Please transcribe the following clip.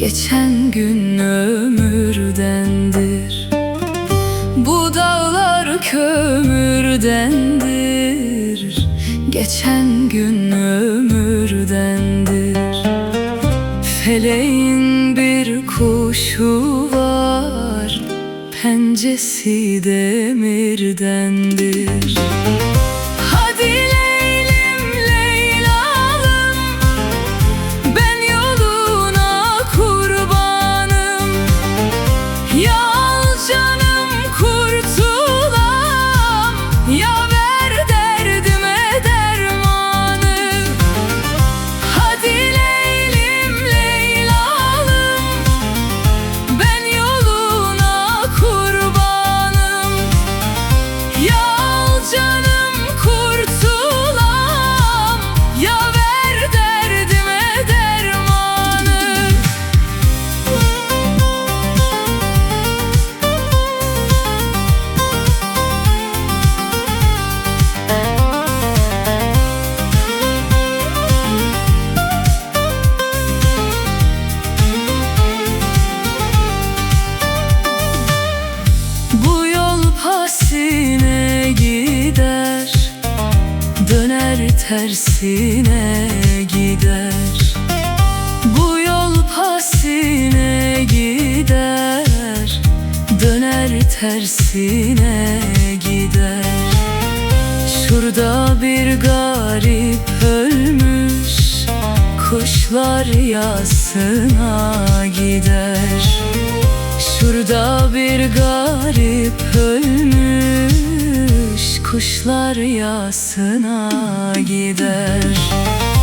geçen gün ömürdendir. Bu dağlar kömürdendir, geçen gün ömürdendir. Feleğin bir kuşu var, pencesi demirdendir. Hadi Leylim Leylalım, ben yoluna kurbanım. Ya al canım kurtulam, ya ver derdime dermanı. Hadi Leylim Leylalım, ben yoluna kurbanım. Ya al canım kurtulam, ya ver derdime dermanı. Bu yol pasine gider, döner tersine gider. Bu yol pasine gider, döner tersine gider. Şurada bir garip ölmüş, kuşlar yasına gider. Şurada bir garip ölmüş, kuşlar yasına gider.